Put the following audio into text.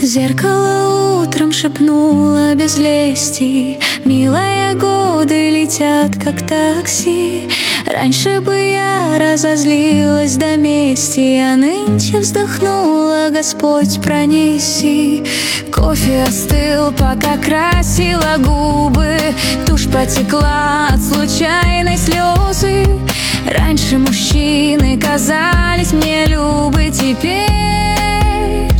Зеркало утром шепнуло без лести: милая, годы летят, как такси. Раньше бы я разозлилась до мести, а нынче вздохнула: Господь, пронеси. Кофе остыл, пока красила губы, тушь потекла от случайной слезы. Раньше мужчины казались мне любы, теперь